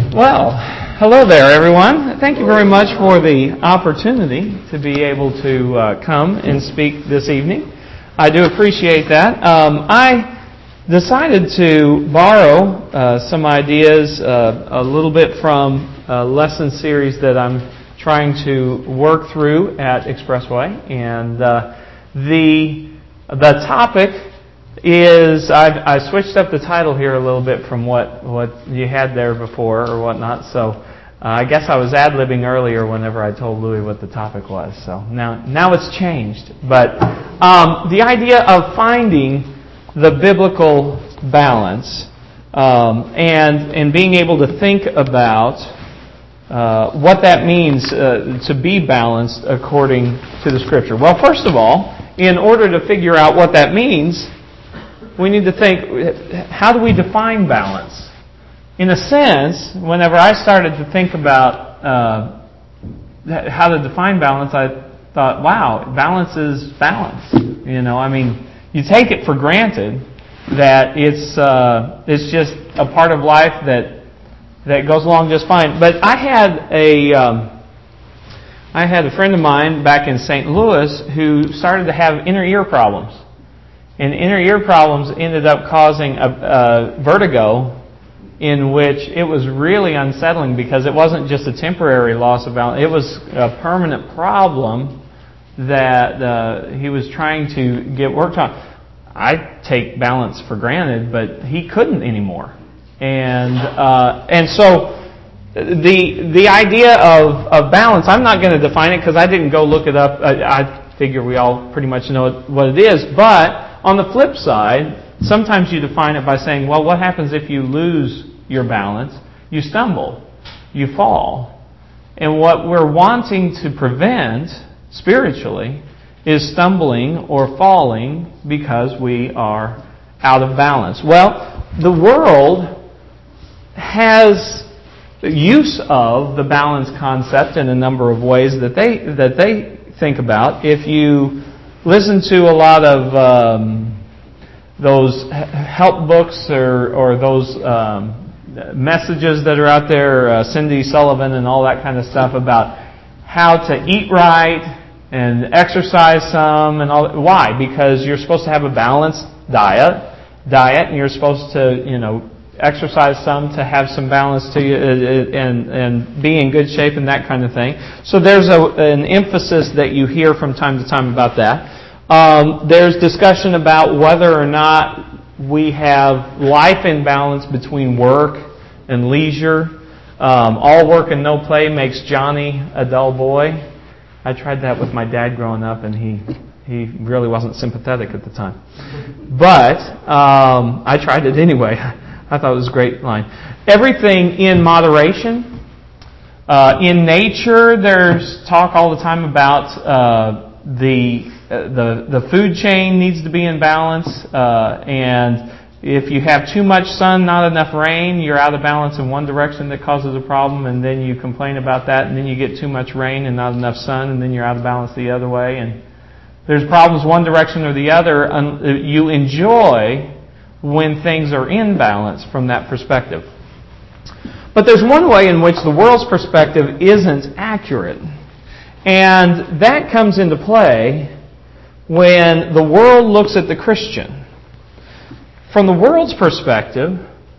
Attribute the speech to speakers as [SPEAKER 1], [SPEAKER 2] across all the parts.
[SPEAKER 1] Well, hello there, everyone. Thank you very much for the opportunity to be able to come and speak this evening. I do appreciate that. I decided to borrow some ideas a little bit from a lesson series that I'm trying to work through at Expressway, and the topic is, I switched up the title here a little bit from what you had there before or whatnot, so I guess I was ad-libbing earlier whenever I told Louis what the topic was, so now it's changed. But the idea of finding the biblical balance and being able to think about what that means to be balanced according to the Scripture. Well, first of all, in order to figure out what that means, we need to think, how do we define balance? In a sense, whenever I started to think about how to define balance, I thought, wow, balance is balance. You take it for granted that it's just a part of life that goes along just fine. But I had a friend of mine back in St. Louis who started to have inner ear problems. And inner ear problems ended up causing a vertigo, in which it was really unsettling because it wasn't just a temporary loss of balance. It was a permanent problem that he was trying to get worked on. I take balance for granted, but he couldn't anymore. And so the idea of balance, I'm not going to define it because I didn't go look it up. I figure we all pretty much know what it is, but on the flip side, sometimes you define it by saying, well, what happens if you lose your balance? You stumble. You fall. And what we're wanting to prevent spiritually is stumbling or falling because we are out of balance. Well, the world has use of the balance concept in a number of ways that they think about. If you listen to a lot of those help books or those messages that are out there, Cindy Sullivan and all that kind of stuff about how to eat right and exercise some and all. Why? Because you're supposed to have a balanced diet, and you're supposed to, exercise some to have some balance to you and be in good shape and that kind of thing. So there's an emphasis that you hear from time to time about that. There's discussion about whether or not we have life in balance between work and leisure. All work and no play makes Johnny a dull boy. I tried that with my dad growing up, and he really wasn't sympathetic at the time. But I tried it anyway. I thought it was a great line. Everything in moderation. In nature, there's talk all the time about the food chain needs to be in balance, and if you have too much sun, not enough rain, you're out of balance in one direction that causes a problem, and then you complain about that, and then you get too much rain and not enough sun, and then you're out of balance the other way, and there's problems one direction or the other. You enjoy when things are in balance from that perspective. But there's one way in which the world's perspective isn't accurate. And that comes into play when the world looks at the Christian. From the world's perspective,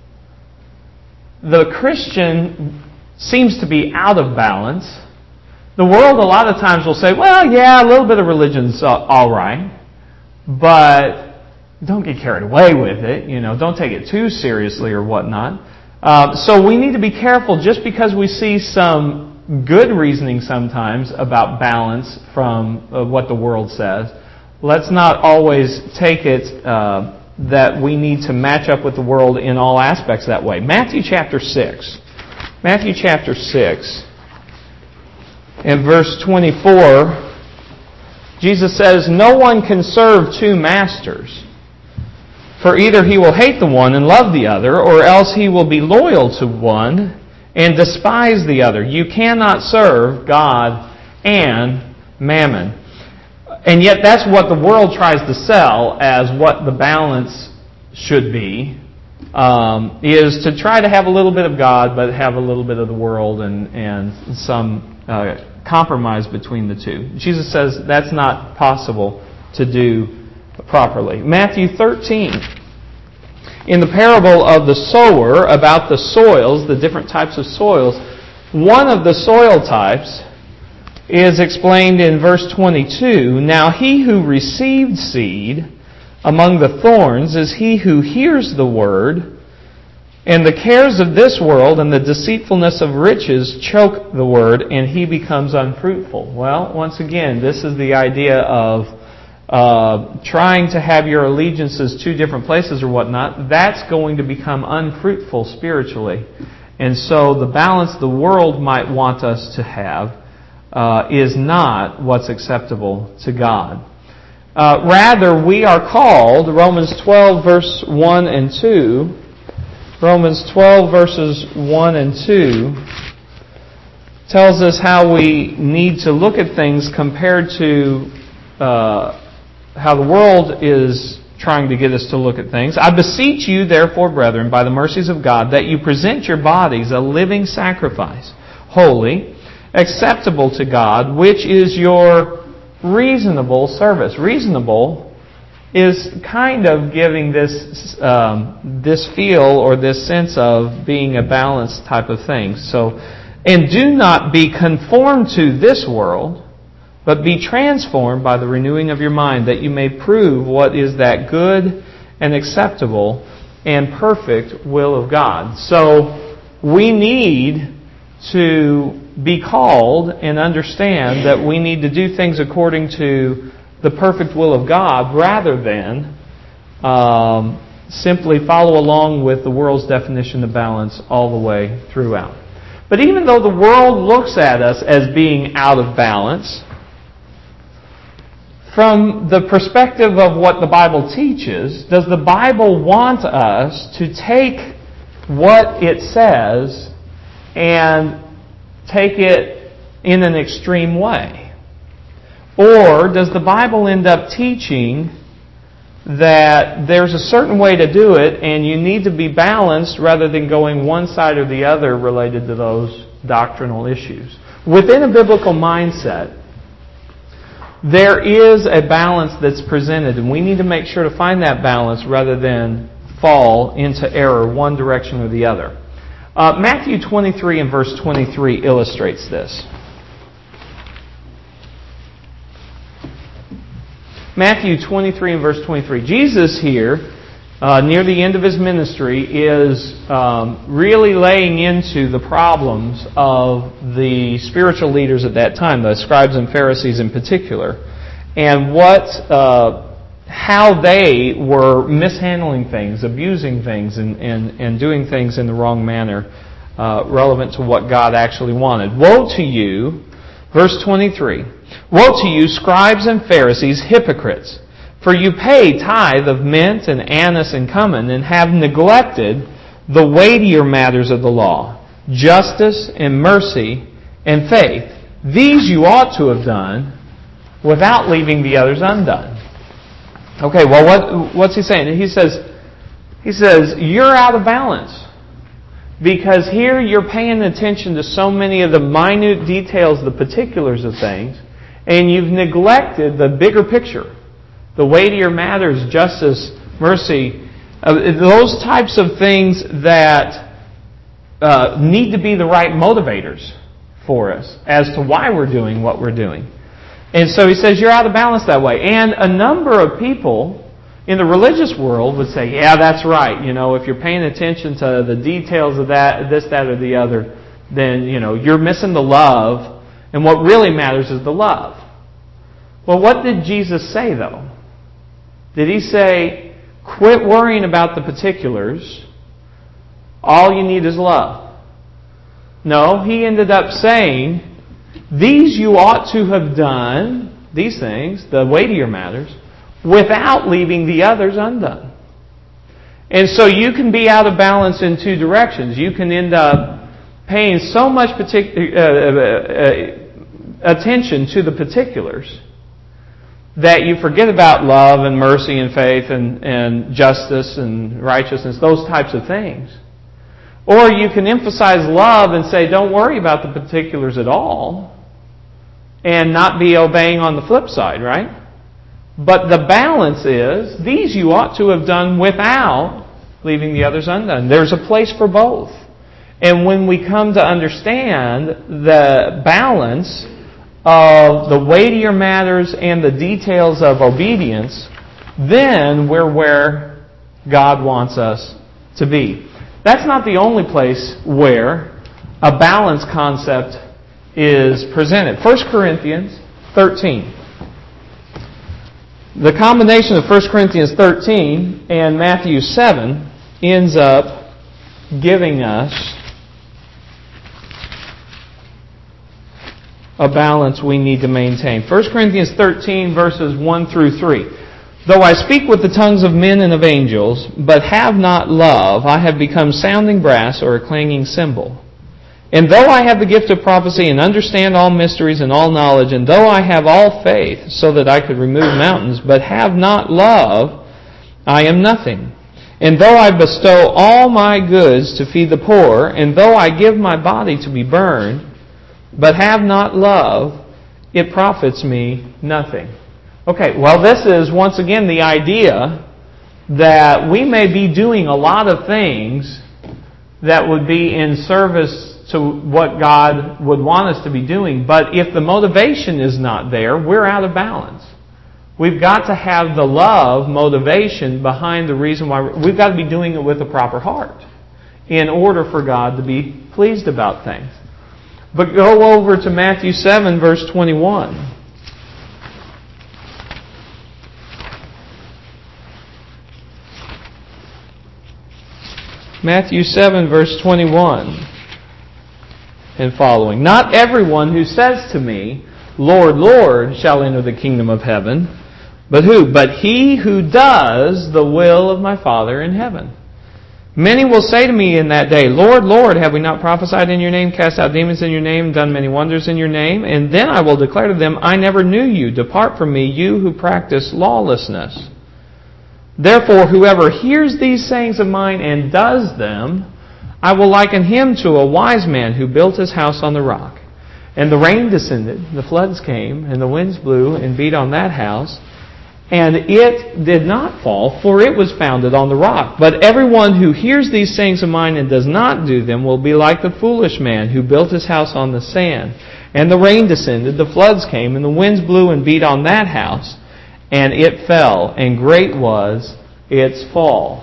[SPEAKER 1] the Christian seems to be out of balance. The world a lot of times will say, well, yeah, a little bit of religion's all right, but don't get carried away with it. Don't take it too seriously or whatnot. So we need to be careful just because we see some good reasoning sometimes about balance from what the world says. Let's not always take it that we need to match up with the world in all aspects that way. Matthew chapter 6. Matthew chapter 6 and verse 24, Jesus says, "No one can serve two masters. For either he will hate the one and love the other, or else he will be loyal to one and despise the other. You cannot serve God and mammon." And yet that's what the world tries to sell as what the balance should be. is to try to have a little bit of God, but have a little bit of the world and some compromise between the two. Jesus says that's not possible to do properly. Matthew 13. In the parable of the sower, about the soils, the different types of soils, one of the soil types is explained in verse 22. Now he who received seed among the thorns is he who hears the word, and the cares of this world and the deceitfulness of riches choke the word, and he becomes unfruitful. Well, once again, this is the idea of trying to have your allegiances two different places or whatnot. That's going to become unfruitful spiritually. And so the balance the world might want us to have is not what's acceptable to God. Rather, we are called, Romans 12 verse 1 and 2, Romans 12 verses 1 and 2 tells us how we need to look at things compared to how the world is trying to get us to look at things. I beseech you, therefore, brethren, by the mercies of God, that you present your bodies a living sacrifice, holy, acceptable to God, which is your reasonable service. Reasonable is kind of giving this feel or this sense of being a balanced type of thing. So, and do not be conformed to this world, but be transformed by the renewing of your mind, that you may prove what is that good and acceptable and perfect will of God. So we need to be called and understand that we need to do things according to the perfect will of God rather than simply follow along with the world's definition of balance all the way throughout. But even though the world looks at us as being out of balance, from the perspective of what the Bible teaches, does the Bible want us to take what it says and take it in an extreme way? Or does the Bible end up teaching that there's a certain way to do it and you need to be balanced rather than going one side or the other related to those doctrinal issues? Within a biblical mindset, there is a balance that's presented, and we need to make sure to find that balance rather than fall into error one direction or the other. Matthew 23 and verse 23 illustrates this. Matthew 23 and verse 23. Jesus here, near the end of His ministry, is really laying into the problems of the spiritual leaders at that time, the scribes and Pharisees in particular, and how they were mishandling things, abusing things, and doing things in the wrong manner, relevant to what God actually wanted. Woe to you, verse 23, woe to you, scribes and Pharisees, hypocrites! For you pay tithe of mint and anise and cumin, and have neglected the weightier matters of the law, justice and mercy and faith. These you ought to have done without leaving the others undone. Okay, well, what's he saying? He says, you're out of balance. Because here you're paying attention to so many of the minute details, the particulars of things, and you've neglected the bigger picture. The weightier matters, justice, mercy, those types of things that need to be the right motivators for us as to why we're doing what we're doing. And so he says you're out of balance that way. And a number of people in the religious world would say, yeah, that's right. You know, if you're paying attention to the details of that, this, that, or the other, then, you know, you're missing the love. And what really matters is the love. Well, what did Jesus say, though? Did He say, quit worrying about the particulars, all you need is love? No, He ended up saying, these you ought to have done, these things, the weightier matters, without leaving the others undone. And so you can be out of balance in two directions. You can end up paying so much attention to the particulars that you forget about love and mercy and faith and justice and righteousness, those types of things. Or you can emphasize love and say, don't worry about the particulars at all, and not be obeying on the flip side, right? But the balance is, these you ought to have done without leaving the others undone. There's a place for both. And when we come to understand the balance of the weightier matters and the details of obedience, then we're where God wants us to be. That's not the only place where a balance concept is presented. 1 Corinthians 13. The combination of 1 Corinthians 13 and Matthew 7 ends up giving us a balance we need to maintain. 1 Corinthians 13 verses 1 through 3. Though I speak with the tongues of men and of angels, but have not love, I have become sounding brass or a clanging cymbal. And though I have the gift of prophecy and understand all mysteries and all knowledge, and though I have all faith so that I could remove mountains, but have not love, I am nothing. And though I bestow all my goods to feed the poor, and though I give my body to be burned, but have not love, it profits me nothing. Okay, well, this is once again the idea that we may be doing a lot of things that would be in service to what God would want us to be doing, but if the motivation is not there, we're out of balance. We've got to have the love motivation behind the reason why we've got to be doing it with a proper heart in order for God to be pleased about things. But go over to Matthew 7, verse 21. Matthew 7, verse 21 and following. Not everyone who says to me, Lord, Lord, shall enter the kingdom of heaven, but who? But he who does the will of my Father in heaven. Many will say to me in that day, Lord, Lord, have we not prophesied in your name, cast out demons in your name, done many wonders in your name? And then I will declare to them, I never knew you. Depart from me, you who practice lawlessness. Therefore, whoever hears these sayings of mine and does them, I will liken him to a wise man who built his house on the rock. And the rain descended, the floods came, and the winds blew and beat on that house. And it did not fall, for it was founded on the rock. But everyone who hears these sayings of mine and does not do them will be like the foolish man who built his house on the sand. And the rain descended, the floods came, and the winds blew and beat on that house. And it fell, and great was its fall.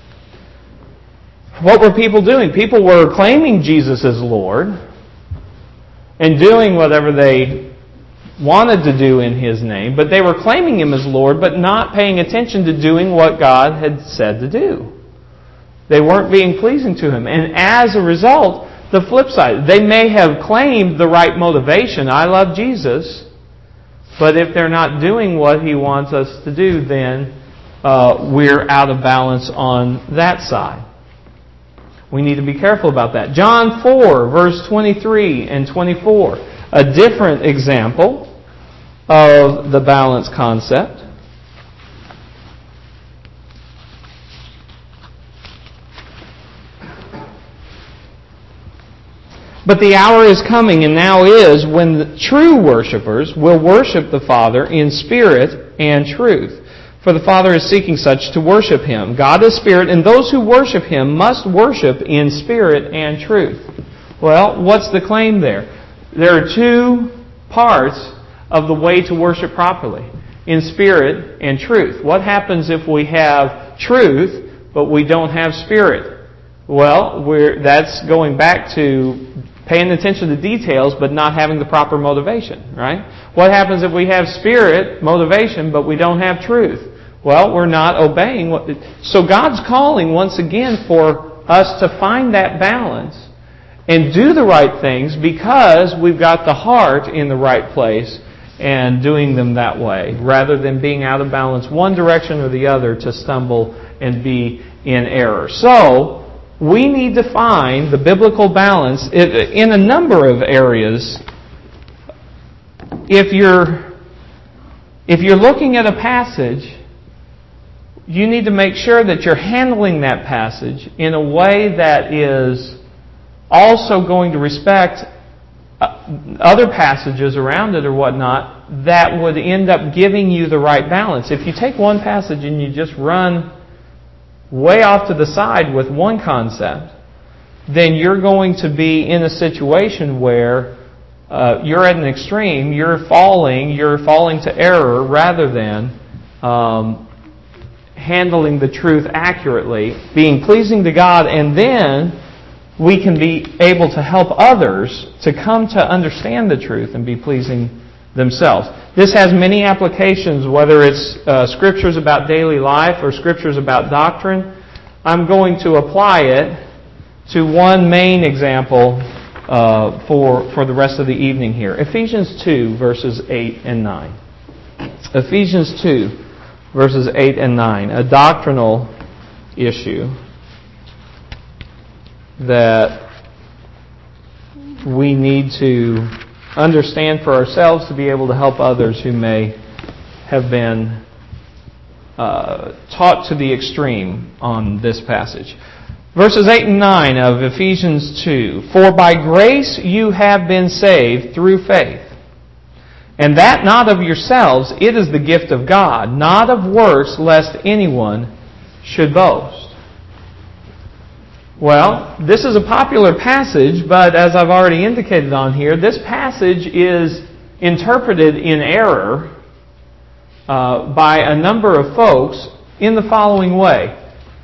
[SPEAKER 1] What were people doing? People were claiming Jesus as Lord and doing whatever they wanted to do in His name, but they were claiming Him as Lord, but not paying attention to doing what God had said to do. They weren't being pleasing to Him. And as a result, the flip side, they may have claimed the right motivation, I love Jesus, but if they're not doing what He wants us to do, then we're out of balance on that side. We need to be careful about that. John 4, verse 23 and 24. A different example of the balance concept. But the hour is coming, and now is, when the true worshipers will worship the Father in spirit and truth. For the Father is seeking such to worship Him. God is spirit, and those who worship Him must worship in spirit and truth. Well, what's the claim there? There are two parts of the way to worship properly. In spirit and truth. What happens if we have truth, but we don't have spirit? Well, that's going back to paying attention to details, but not having the proper motivation, right? What happens if we have spirit, motivation, but we don't have truth? Well, we're not obeying. So God's calling once again for us to find that balance and do the right things because we've got the heart in the right place and doing them that way, rather than being out of balance one direction or the other to stumble and be in error. So we need to find the biblical balance in a number of areas. If you're if you're looking at a passage, you need to make sure that you're handling that passage in a way that is also going to respect other passages around it or whatnot that would end up giving you the right balance. If you take one passage and you just run way off to the side with one concept, then you're going to be in a situation where you're at an extreme, you're falling to error rather than handling the truth accurately, being pleasing to God, and then we can be able to help others to come to understand the truth and be pleasing themselves. This has many applications, whether it's scriptures about daily life or scriptures about doctrine. I'm going to apply it to one main example for the rest of the evening here. Ephesians 2, verses 8 and 9. Ephesians 2, verses 8 and 9. A doctrinal issue that we need to understand for ourselves to be able to help others who may have been taught to the extreme on this passage. Verses 8 and 9 of Ephesians 2. For by grace you have been saved through faith. And that not of yourselves, it is the gift of God, not of works, lest anyone should boast. Well, this is a popular passage, but as I've already indicated on here, this passage is interpreted in error by a number of folks in the following way.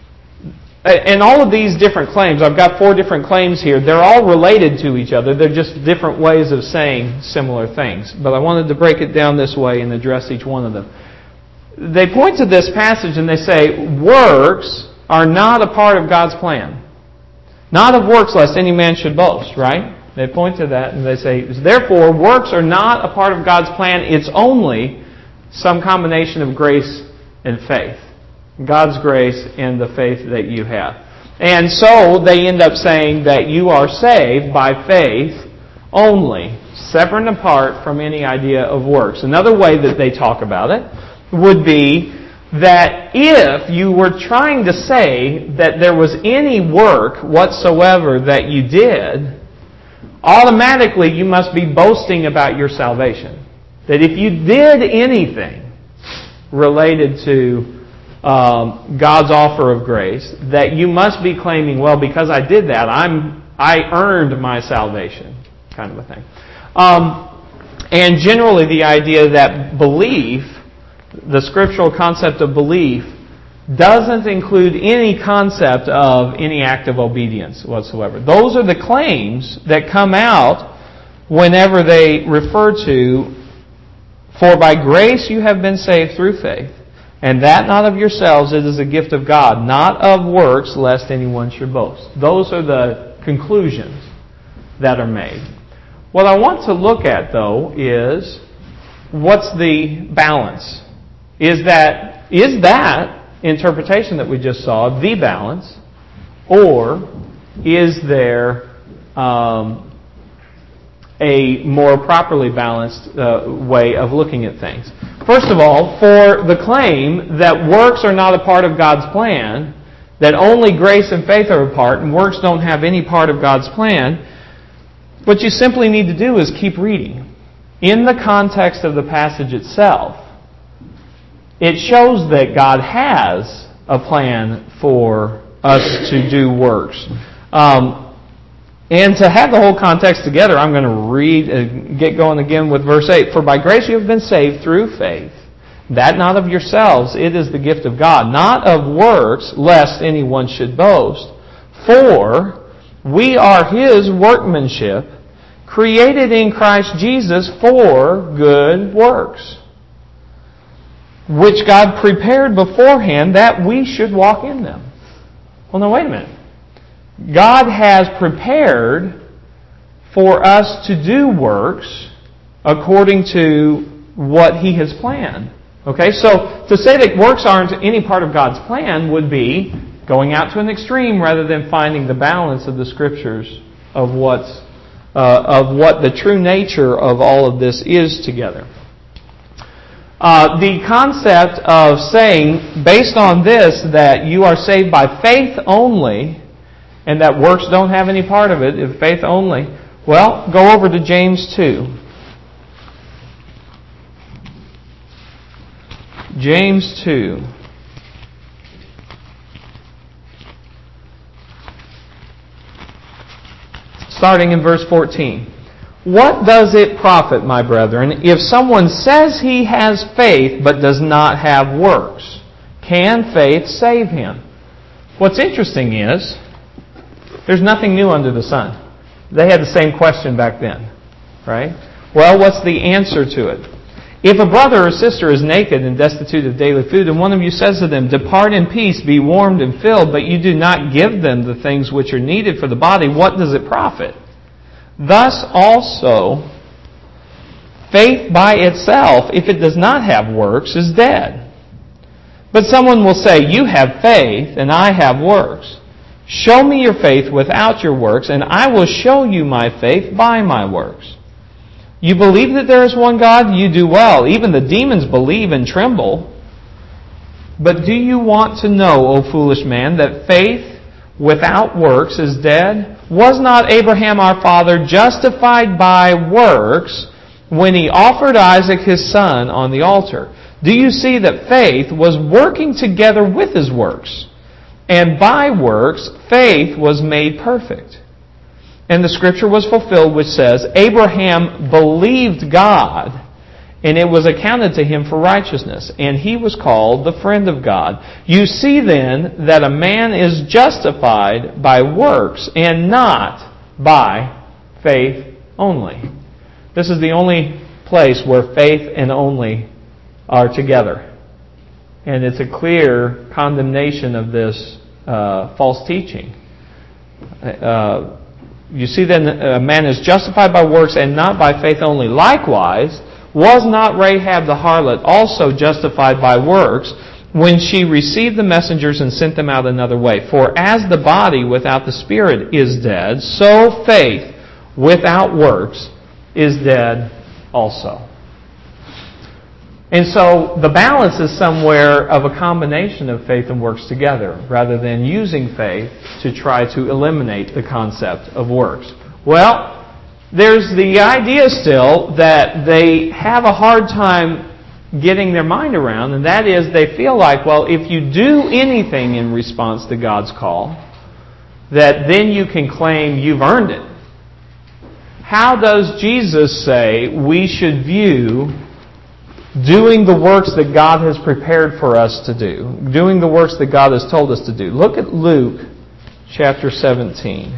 [SPEAKER 1] And all of these different claims, I've got 4 different claims here, they're all related to each other. They're just different ways of saying similar things. But I wanted to break it down this way and address each one of them. They point to this passage and they say, works are not a part of God's plan. Not of works, lest any man should boast, right? They point to that and they say, therefore, works are not a part of God's plan. It's only some combination of grace and faith. God's grace and the faith that you have. And so they end up saying that you are saved by faith only, separate and apart from any idea of works. Another way that they talk about it would be that if you were trying to say that there was any work whatsoever that you did, automatically you must be boasting about your salvation. That if you did anything related to God's offer of grace, that you must be claiming, well, because I did that, I earned my salvation, kind of a thing. And generally the idea that belief, the scriptural concept of belief, doesn't include any concept of any act of obedience whatsoever. Those are the claims that come out whenever they refer to, for by grace you have been saved through faith, and that not of yourselves, it is a gift of God, not of works, lest anyone should boast. Those are the conclusions that are made. What I want to look at, though, is what's the balance? Is that interpretation that we just saw the balance, or is there a more properly balanced way of looking at things? First of all, for the claim that works are not a part of God's plan, that only grace and faith are a part, and works don't have any part of God's plan, what you simply need to do is keep reading. In the context of the passage itself, it shows that God has a plan for us to do works. And to have the whole context together, I'm going to read, get going again with verse 8. For by grace you have been saved through faith, that not of yourselves, it is the gift of God, not of works, lest anyone should boast. For we are His workmanship, created in Christ Jesus for good works, which God prepared beforehand that we should walk in them. Well, now wait a minute. God has prepared for us to do works according to what He has planned. Okay, so to say that works aren't any part of God's plan would be going out to an extreme rather than finding the balance of the Scriptures of what the true nature of all of this is together. The concept of saying, based on this, that you are saved by faith only, and that works don't have any part of it, if faith only, well, go over to James 2. James 2. Starting in verse 14. What does it profit, my brethren, if someone says he has faith but does not have works? Can faith save him? What's interesting is, there's nothing new under the sun. They had the same question back then, right? Well, what's the answer to it? If a brother or sister is naked and destitute of daily food, and one of you says to them, depart in peace, be warmed and filled, but you do not give them the things which are needed for the body, what does it profit? Thus also, faith by itself, if it does not have works, is dead. But someone will say, you have faith, and I have works. Show me your faith without your works, and I will show you my faith by my works. You believe that there is one God? You do well. Even the demons believe and tremble. But do you want to know, O foolish man, that faith without works is dead? Was not Abraham our father justified by works when he offered Isaac his son on the altar? Do you see that faith was working together with his works? And by works, faith was made perfect. And the scripture was fulfilled which says, Abraham believed God, and it was accounted to him for righteousness, and he was called the friend of God. You see then that a man is justified by works and not by faith only. This is the only place where faith and only are together. And it's a clear condemnation of this false teaching. You see then a man is justified by works and not by faith only. Likewise, was not Rahab the harlot also justified by works when she received the messengers and sent them out another way? For as the body without the spirit is dead, so faith without works is dead also. And so the balance is somewhere of a combination of faith and works together, rather than using faith to try to eliminate the concept of works. Well, there's the idea still that they have a hard time getting their mind around, and that is they feel like, well, if you do anything in response to God's call, that then you can claim you've earned it. How does Jesus say we should view doing the works that God has prepared for us to do, doing the works that God has told us to do? Look at Luke chapter 17.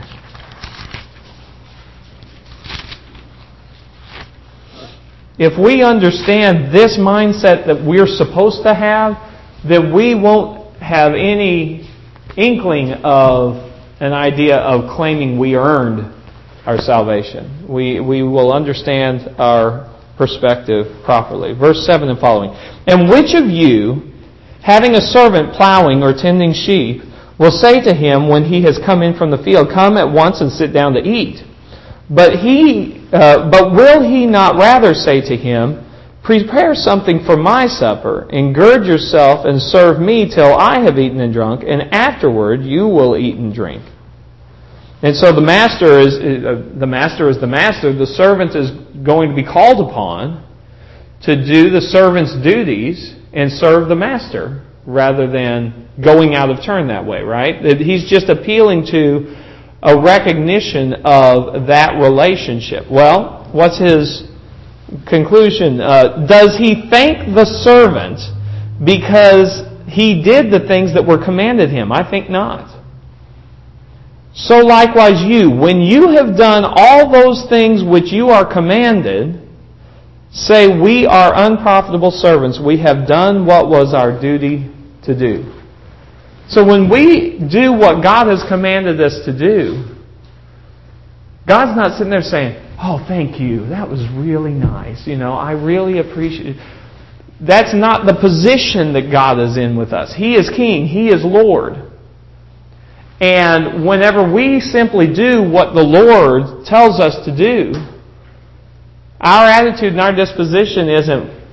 [SPEAKER 1] If we understand this mindset that we're supposed to have, then we won't have any inkling of an idea of claiming we earned our salvation. We will understand our perspective properly. Verse 7 and following. And which of you, having a servant plowing or tending sheep, will say to him when he has come in from the field, come at once and sit down to eat? But will he not rather say to him, prepare something for my supper, and gird yourself and serve me till I have eaten and drunk, and afterward you will eat and drink? And so the master is the master. The servant is going to be called upon to do the servant's duties and serve the master rather than going out of turn that way, right? He's just appealing to a recognition of that relationship. Well, what's his conclusion? Does he thank the servant because he did the things that were commanded him? I think not. So likewise you, when you have done all those things which you are commanded, say, we are unprofitable servants. We have done what was our duty to do. So when we do what God has commanded us to do, God's not sitting there saying, oh, thank you, that was really nice. I really appreciate it. That's not the position that God is in with us. He is King. He is Lord. And whenever we simply do what the Lord tells us to do, our attitude and our disposition isn't,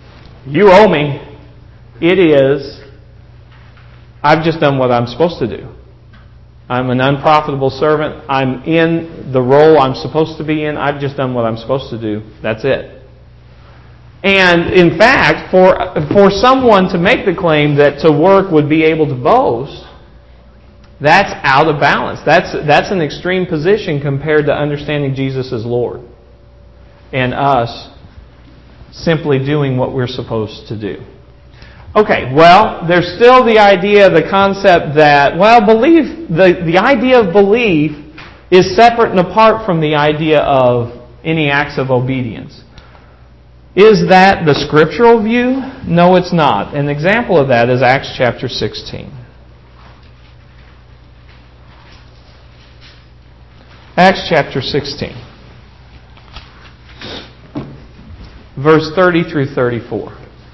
[SPEAKER 1] you owe me. It is, I've just done what I'm supposed to do. I'm an unprofitable servant. I'm in the role I'm supposed to be in. I've just done what I'm supposed to do. That's it. And in fact, for someone to make the claim that to work would be able to boast, that's out of balance. That's an extreme position compared to understanding Jesus as Lord and us simply doing what we're supposed to do. Okay, well, there's still the idea, the concept that, well, belief, the idea of belief is separate and apart from the idea of any acts of obedience. Is that the scriptural view? No, it's not. An example of that is Acts chapter 16. Acts chapter 16. Verse 30 through 34.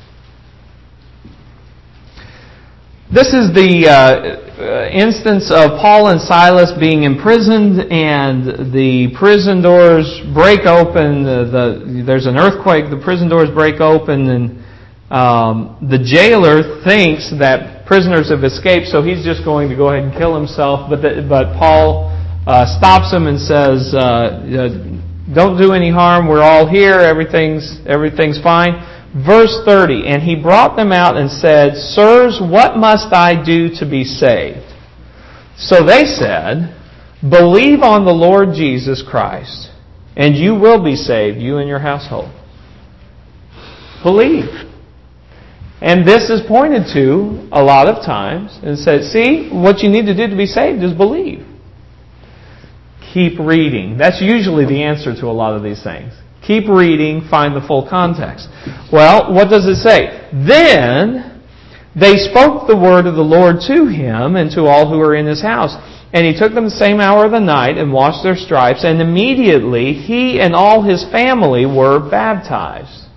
[SPEAKER 1] This is the instance of Paul and Silas being imprisoned, and the prison doors break open. There's an earthquake. The prison doors break open, and the jailer thinks that prisoners have escaped, so he's just going to go ahead and kill himself. But Paul stops him and says, "Don't do any harm. We're all here. Everything's fine." Verse 30, and he brought them out and said, "Sirs, what must I do to be saved?" So they said, "Believe on the Lord Jesus Christ, and you will be saved, you and your household." Believe. And this is pointed to a lot of times and said, see, what you need to do to be saved is believe. Keep reading. That's usually the answer to a lot of these things. Keep reading, find the full context. Well, what does it say? Then they spoke the word of the Lord to him and to all who were in his house. And he took them the same hour of the night and washed their stripes, and immediately he and all his family were baptized.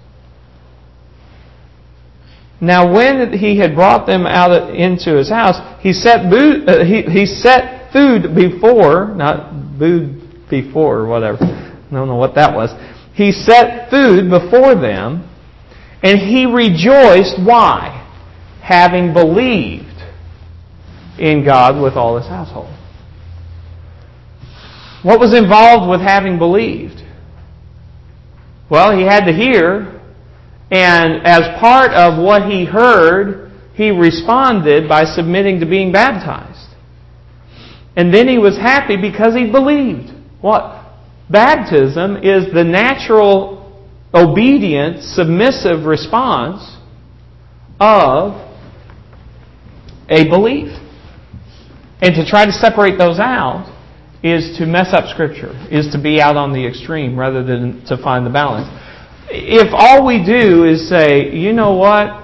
[SPEAKER 1] Now when he had brought them out into his house, he set food before, not food before or whatever. I don't know what that was. He set food before them, and he rejoiced. Why? Having believed in God with all his household. What was involved with having believed? Well, he had to hear, and as part of what he heard, he responded by submitting to being baptized. And then he was happy because he believed. What? Baptism is the natural, obedient, submissive response of a belief. And to try to separate those out is to mess up Scripture, is to be out on the extreme rather than to find the balance. If all we do is say, you know what,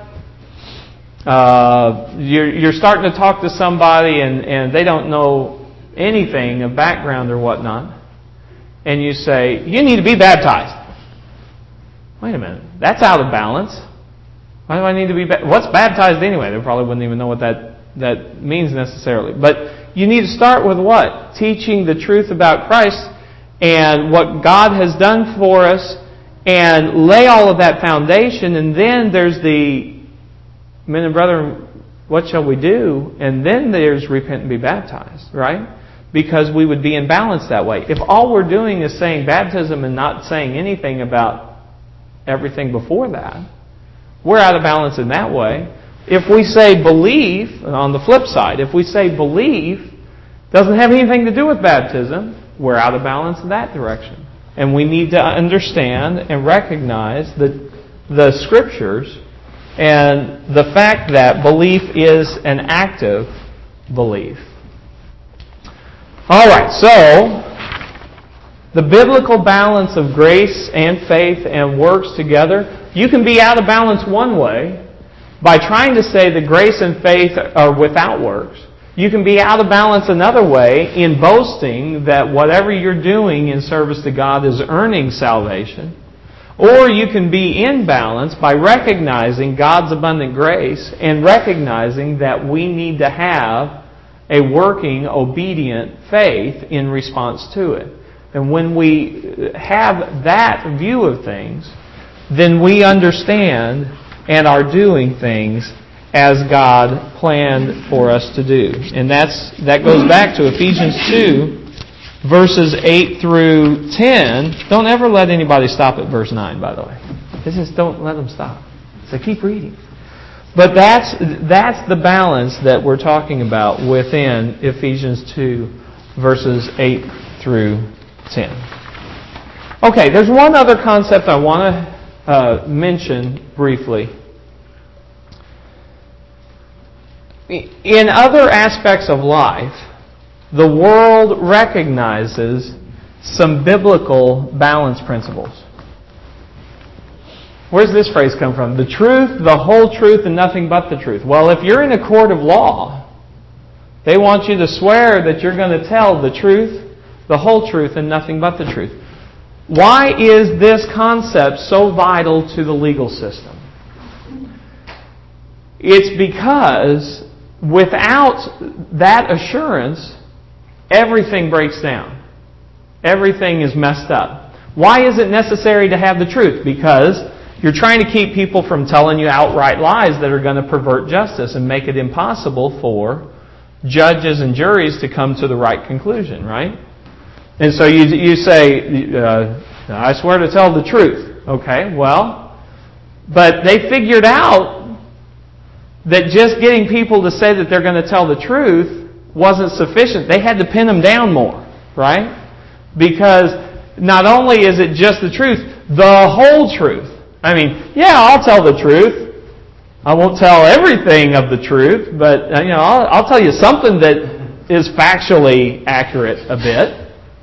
[SPEAKER 1] you're starting to talk to somebody and they don't know anything of background or whatnot, and you say, you need to be baptized. Wait a minute, that's out of balance. Why do I need to be baptized? What's baptized anyway? They probably wouldn't even know what that means necessarily. But you need to start with what? Teaching the truth about Christ and what God has done for us, and lay all of that foundation, and then there's the, men and brethren, what shall we do? And then there's repent and be baptized, right? Because we would be in balance that way. If all we're doing is saying baptism and not saying anything about everything before that, we're out of balance in that way. If we say believe, on the flip side, if we say believe doesn't have anything to do with baptism, we're out of balance in that direction. And we need to understand and recognize the Scriptures and the fact that belief is an active belief. All right, so the biblical balance of grace and faith and works together, you can be out of balance one way by trying to say that grace and faith are without works. You can be out of balance another way in boasting that whatever you're doing in service to God is earning salvation. Or you can be in balance by recognizing God's abundant grace and recognizing that we need to have a working, obedient faith in response to it. And when we have that view of things, then we understand and are doing things as God planned for us to do. And that goes back to Ephesians 2, verses 8 through 10. Don't ever let anybody stop at verse 9, by the way. Just don't let them stop. So keep reading. But that's the balance that we're talking about within Ephesians 2, verses 8 through 10. Okay, there's one other concept I want to mention briefly. In other aspects of life, the world recognizes some biblical balance principles. Where does this phrase come from? The truth, the whole truth, and nothing but the truth. Well, if you're in a court of law, they want you to swear that you're going to tell the truth, the whole truth, and nothing but the truth. Why is this concept so vital to the legal system? It's because without that assurance, everything breaks down. Everything is messed up. Why is it necessary to have the truth? Because you're trying to keep people from telling you outright lies that are going to pervert justice and make it impossible for judges and juries to come to the right conclusion, right? And so you say, I swear to tell the truth. Okay, well, but they figured out that just getting people to say that they're going to tell the truth wasn't sufficient. They had to pin them down more, right? Because not only is it just the truth, the whole truth. I mean, yeah, I'll tell the truth. I won't tell everything of the truth, but I'll tell you something that is factually accurate a bit.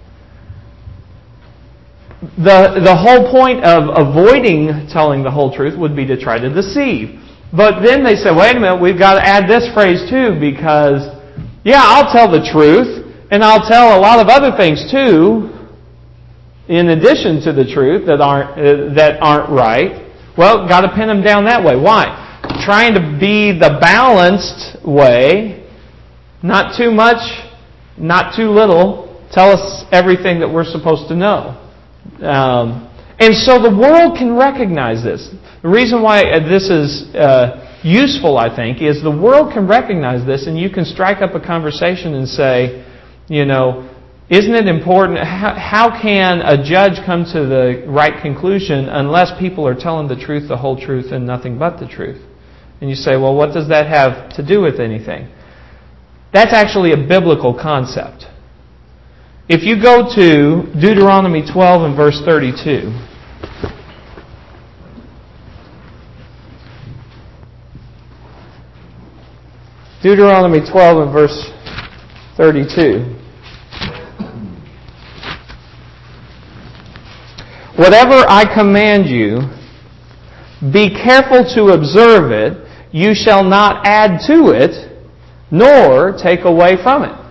[SPEAKER 1] The whole point of avoiding telling the whole truth would be to try to deceive. But then they say, wait a minute, we've got to add this phrase too, because, yeah, I'll tell the truth, and I'll tell a lot of other things too, in addition to the truth that aren't right. Well, got to pin them down that way. Why? Trying to be the balanced way, not too much, not too little. Tell us everything that we're supposed to know. And so the world can recognize this. The reason why this is useful, I think, is the world can recognize this, and you can strike up a conversation and say, isn't it important? How can a judge come to the right conclusion unless people are telling the truth, the whole truth, and nothing but the truth? And you say, well, what does that have to do with anything? That's actually a biblical concept. If you go to Deuteronomy 12 and verse 32, Deuteronomy 12 and verse 32. Whatever I command you, be careful to observe it. You shall not add to it, nor take away from it.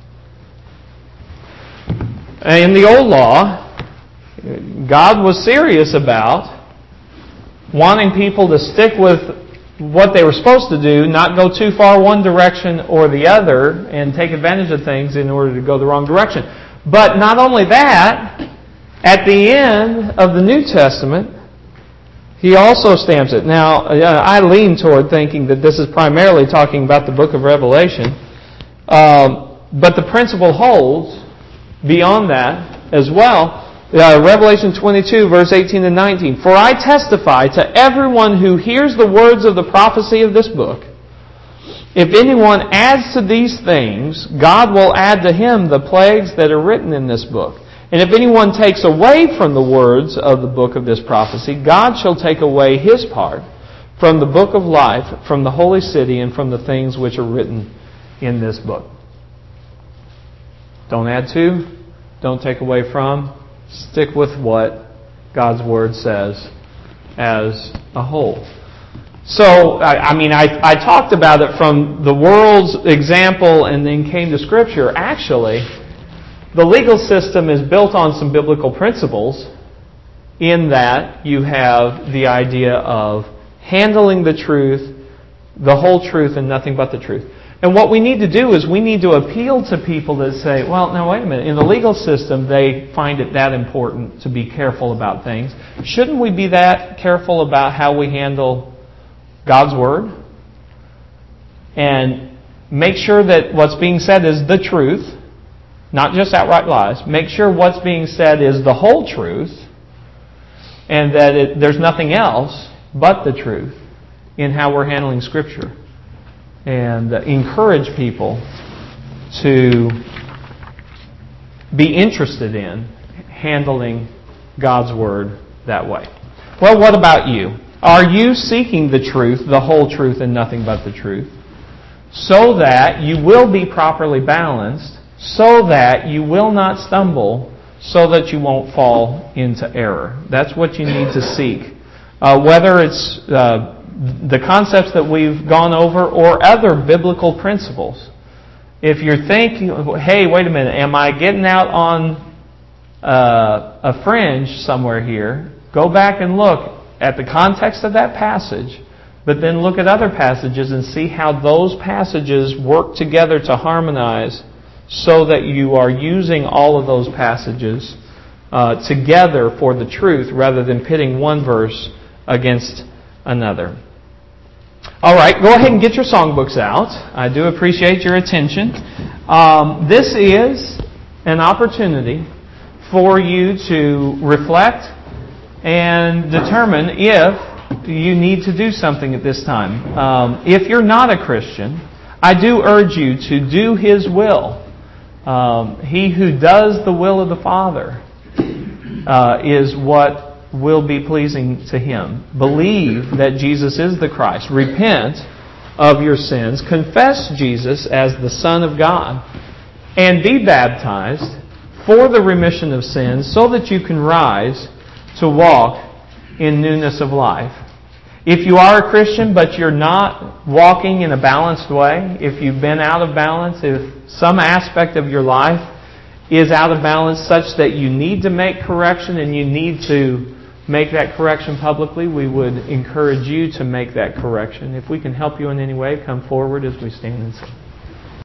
[SPEAKER 1] In the old law, God was serious about wanting people to stick with what they were supposed to do, not go too far one direction or the other, and take advantage of things in order to go the wrong direction. But not only that, at the end of the New Testament, He also stamps it. Now, I lean toward thinking that this is primarily talking about the book of Revelation, but the principle holds beyond that as well. Revelation 22, verse 18 and 19. For I testify to everyone who hears the words of the prophecy of this book. If anyone adds to these things, God will add to him the plagues that are written in this book. And if anyone takes away from the words of the book of this prophecy, God shall take away his part from the book of life, from the holy city, and from the things which are written in this book. Don't add to, don't take away from. Stick with what God's Word says as a whole. So, I talked about it from the world's example and then came to Scripture. Actually, the legal system is built on some biblical principles in that you have the idea of handling the truth, the whole truth, and nothing but the truth. And what we need to do is we need to appeal to people that say, well, now wait a minute. In the legal system, they find it that important to be careful about things. Shouldn't we be that careful about how we handle God's Word, and make sure that what's being said is the truth, not just outright lies. Make sure what's being said is the whole truth, and that there's nothing else but the truth in how we're handling Scripture. And encourage people to be interested in handling God's Word that way. Well, what about you? Are you seeking the truth, the whole truth, and nothing but the truth, so that you will be properly balanced, so that you will not stumble, so that you won't fall into error? That's what you need to seek. Whether it's the concepts that we've gone over or other biblical principles. If you're thinking, hey, wait a minute, am I getting out on a fringe somewhere here? Go back and look at the context of that passage, but then look at other passages and see how those passages work together to harmonize, so that you are using all of those passages together for the truth rather than pitting one verse against another. All right, go ahead and get your songbooks out. I do appreciate your attention. This is an opportunity for you to reflect and determine if you need to do something at this time. If you're not a Christian, I do urge you to do His will. He who does the will of the Father is what will be pleasing to Him. Believe that Jesus is the Christ. Repent of your sins. Confess Jesus as the Son of God. And be baptized for the remission of sins, so that you can rise to walk in newness of life. If you are a Christian but you're not walking in a balanced way, if you've been out of balance, if some aspect of your life is out of balance such that you need to make correction and you need to make that correction publicly, we would encourage you to make that correction. If we can help you in any way, come forward as we stand and sing.